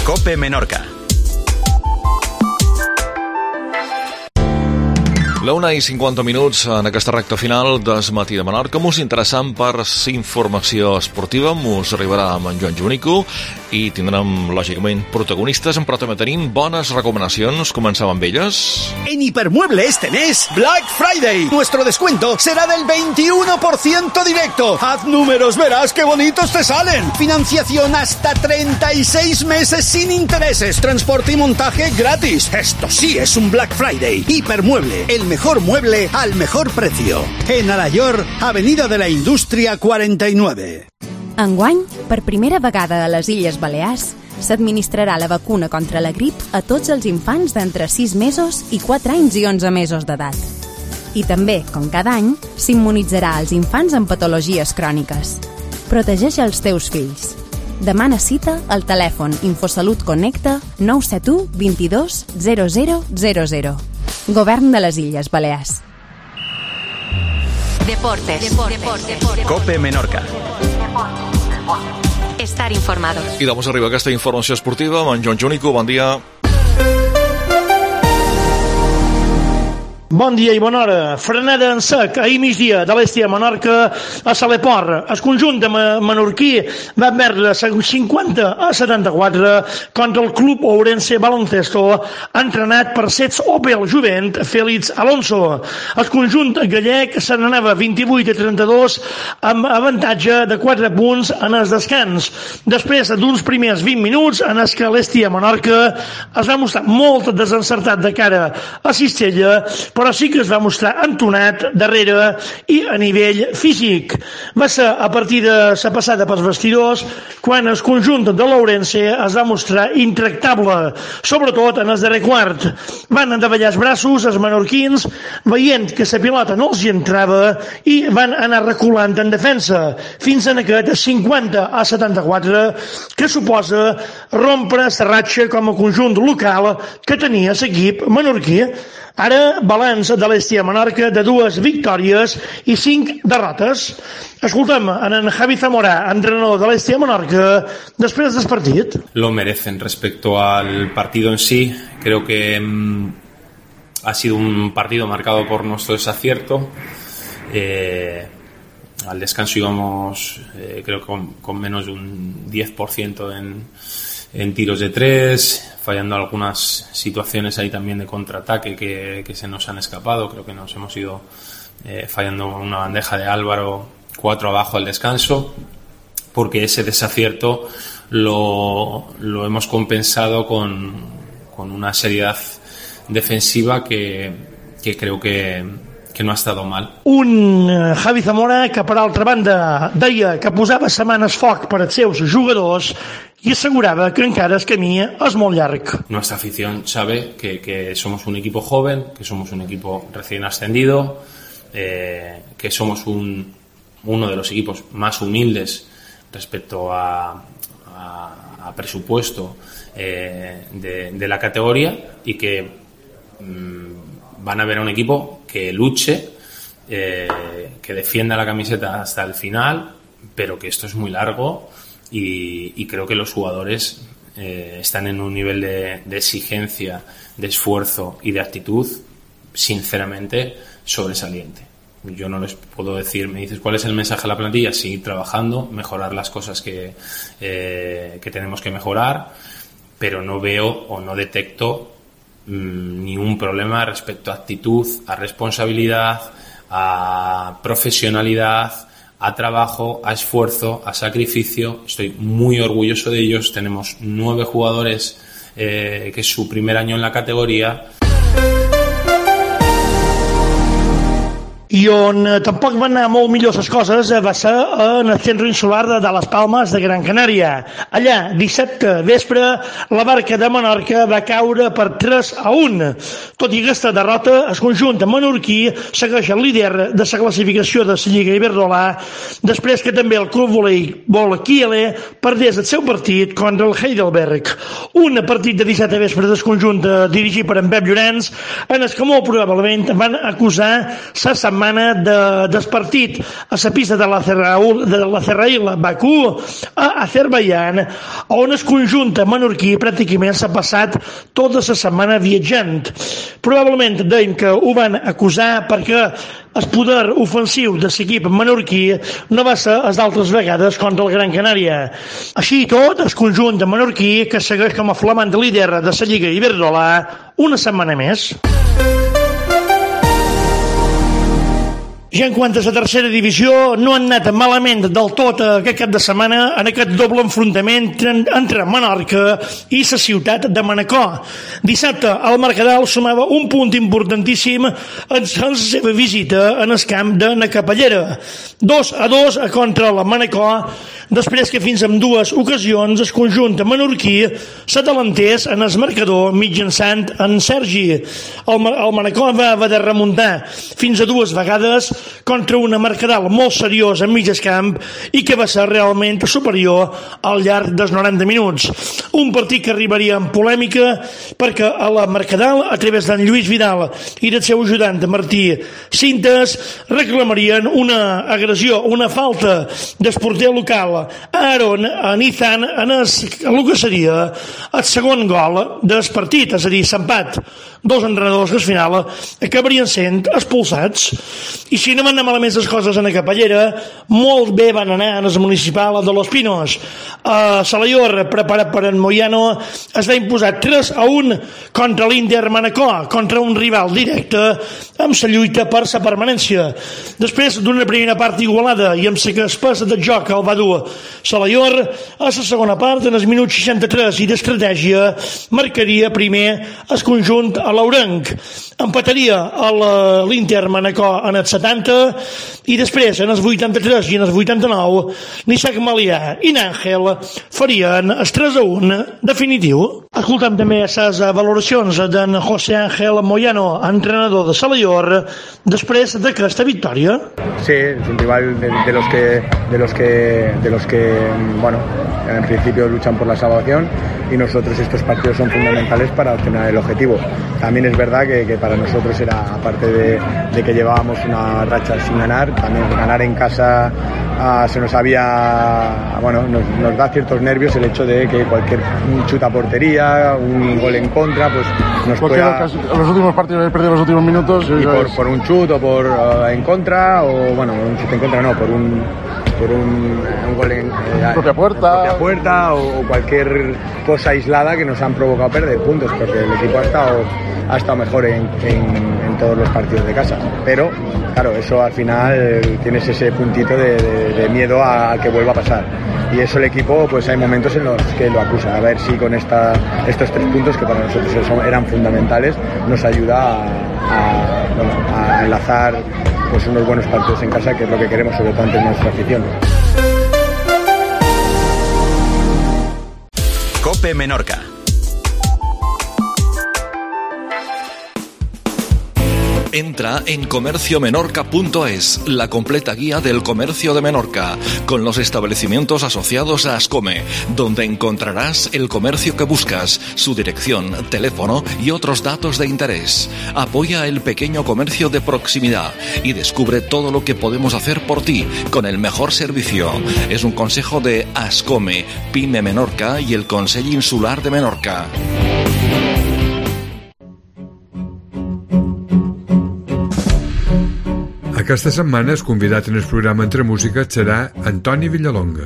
COPE Menorca. La 1:50 en aquesta recta final del Matí de Menorca. Mos interessant per informació esportiva. Mos arribarà amb en Joan Junico i tindrem, lògicament, protagonistes, però també tenim bones recomanacions. Comencem amb elles. En Hipermueble este mes, Black Friday. Nuestro descuento será del 21% directo. Haz números, verás qué bonitos te salen. Financiación hasta 36 meses sin intereses. Transporte y montaje gratis. Esto sí es un Black Friday. Hipermueble, el mejor mueble al mejor precio. En Alayor, Avenida de la Indústria 49. Enguany, per primera vegada a les Illes Balears, s'administrarà la vacuna contra la grip a tots els infants d'entre 6 mesos i 4 anys i 11 mesos d'edat. I també, com cada any, s'immunitzarà als infants amb patologies cròniques. Protegeix els teus fills. Demana cita al telèfon Infosalut Connecta 971 22 0000. Govern de les Illes Balears. Deportes. COPE Menorca. Estar informado. I doncs arriba aquesta informació esportiva amb en Joan Junico. Bon dia. Bon dia i bona hora. Frenada en sec ahir migdia de l'Esti a Menorca a Saleport. El conjunt de menorquí va perdre 50-74 contra el Club Ourense Baloncesto, entrenat per Sets Opel Juvent Félix Alonso. El conjunt gallec se n'anava 28-32 amb avantatge de 4 punts en el descans. Després d'uns primers 20 minuts en els que l'Esti a Menorca es va mostrar molt desencertat de cara a Cistella, però sí que es va mostrar entonat darrere i a nivell físic. Va ser a partir de la passada pels vestidors quan el conjunt de l'Ourense es va mostrar intractable, sobretot en el darrer quart. Van endavallar els braços els menorquins, veient que la pilota no els hi entrava i van anar reculant en defensa, fins en aquest 50-74, que suposa rompre la ratxa com a conjunt local que tenia l'equip menorquí. Ara, balanç de l'Esti a Menorca de 2 victòries i 5 derrotes. Escoltem en Javi Zamora, entrenador de l'Esti a Menorca, després del partit. Lo merecen. Respecto al partido en sí, creo que ha sido un partido marcado por nuestro desacierto. Al descanso íbamos, creo que con menos de un 10% en tiros de 3, fallando algunas situaciones ahí también de contraataque que se nos han escapado. Creo que nos hemos ido fallando una bandeja de Álvaro 4 abajo al descanso, porque ese desacierto lo hemos compensado con una seriedad defensiva que creo que no ha estado mal. Un Javi Zamora que, per altra banda, deia que posava setmanes foc per als seus jugadors i assegurava que encara el camí és molt llarg. Nuestra afición sabe que somos un equipo joven, que somos un equipo recién ascendido, que somos uno de los equipos más humildes respecto a presupuesto de la categoría, y que van a ver a un equipo que luche, que defienda la camiseta hasta el final, pero que esto es muy largo y creo que los jugadores están en un nivel de exigencia, de esfuerzo y de actitud sinceramente sobresaliente. Yo no les puedo decir, me dices, ¿cuál es el mensaje a la plantilla? Seguir trabajando, mejorar las cosas que tenemos que mejorar, pero no veo o no detecto ningún problema respecto a actitud, a responsabilidad, a profesionalidad, a trabajo, a esfuerzo, a sacrificio. Estoy muy orgulloso de ellos. Tenemos 9 jugadores que es su primer año en la categoría. I on tampoc van anar molt millor les coses va ser en el centre insular de les Palmes de Gran Canària. Allà, dissabte vespre, la Barca de Menorca va caure per 3-1. Tot i aquesta derrota, el conjunt menorquí segueix el líder de la classificació de la Lliga Iberdrola, després que també el club voleibol Kiele perdés el seu partit contra el Heidelberg. Un partit de dissabte vespre del conjunt dirigit per en Pep Llorenç, en el que molt probablement van acusar la setmana del partit a la pista de la Cerraïla Bakú a Azerbaiyán, on el conjunt menorquí pràcticament s'ha passat tota la setmana viatjant. Probablement dèiem que ho van acusar perquè el poder ofensiu de l'equip menorquí no va ser les altres vegades contra el Gran Canària. Així i tot, el conjunt menorquí que segueix com a flamant líder de la Lliga Iberdrola una setmana més. Ja en quant a la tercera divisió, no han anat malament del tot aquest cap de setmana en aquest doble enfrontament entre Menorca i la ciutat de Manacor. Dissabte, el Mercadal sumava un punt importantíssim en la seva visita en el camp de Nacapallera. 2-2 contra la Manacor, després que fins en dues ocasions el conjunt menorquí s'atalantés en el marcador mitjançant en Sergi. El Manacor va haver de remuntar fins a dues vegades contra una Mercadal molt seriós en mig camp i que va ser realment superior al llarg dels 90 minuts. Un partit que arribaria en polèmica perquè a la Mercadal, a través d'en Lluís Vidal i del seu ajudant Martí Cintes, reclamarien una agressió, una falta del porter local Aaron Nizan en el que seria el segon gol del partit, és a dir, l'empat. Dos entrenadors que al final acabarien sent expulsats. I si no van anar malament les coses en Capellera, molt bé van anar en el municipal de Los Pinos. Salaior, preparat per en Moyano, es va imposar 3-1 contra l'Inter Manacor, contra un rival directe amb la lluita per la permanència. Després d'una primera part igualada i amb la espessa de joc el va dur Salaior, a la segona part, en els minuts 63 i d'estratègia, marcaria primer el conjunt a l'Aurenc. Empataria l'Inter Manacor en els 70 i després, en els 83 i en els 89, l'Isaac Malià i n'Àngel farien el 3-1 definitiu. Escoltem també les valoracions d'en José Ángel Moyano, entrenador de Salaior, després d'aquesta victòria. Sí, es un rival de los que bueno, en principio luchan por la salvación, y nosotros estos partidos son fundamentales para obtener el objetivo. También es verdad que para nosotros era, aparte de que llevábamos una racha sin ganar, también ganar en casa se nos había, bueno, nos da ciertos nervios el hecho de que cualquier chuta a portería, un gol en contra, pues nos pueda... Los últimos partidos he perdido los últimos minutos y por un chut o por en contra, o bueno, un chut en contra no, por un gol en propia puerta o cualquier cosa aislada que nos han provocado perder puntos, porque el equipo ha estado mejor en todos los partidos de casa, pero claro, eso al final tienes ese puntito de miedo a que vuelva a pasar, y eso el equipo, pues hay momentos en los que lo acusa. A ver si con estos 3 puntos, que para nosotros eran fundamentales, nos ayuda a enlazar pues unos buenos partidos en casa, que es lo que queremos, sobre todo ante nuestra afición. COPE Menorca. Entra en comerciomenorca.es, la completa guía del comercio de Menorca, con los establecimientos asociados a Ascome, donde encontrarás el comercio que buscas, su dirección, teléfono y otros datos de interés. Apoya el pequeño comercio de proximidad y descubre todo lo que podemos hacer por ti con el mejor servicio. Es un consejo de Ascome, Pyme Menorca y el Consell Insular de Menorca. Aquesta setmana el convidat en el programa Entre Músiques serà Antoni Villalonga.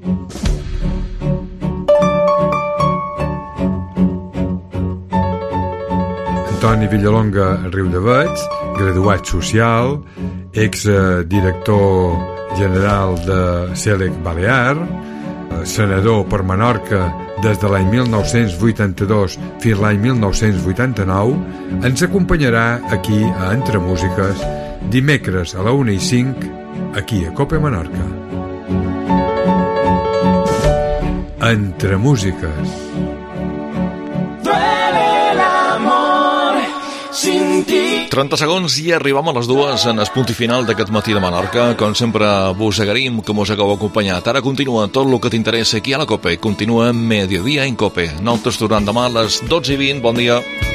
Antoni Villalonga Riudeveig, graduat social, exdirector general de Sèlec Balear, senador per Menorca des de l'any 1982 fins l'any 1989, ens acompanyarà aquí a Entre Músiques dimecres a la 1:05 aquí a COPE Menorca. Entre Músiques. 30 segons i arribem a les 2 en el punt i final d'aquest matí de Menorca. Com sempre, vos agraïm que mos hagueu acompanyat. Ara continua tot el que t'interessa aquí a la COPE. Continua Mediodía en COPE. Nosaltres tornem demà a les 12:20. Bon dia.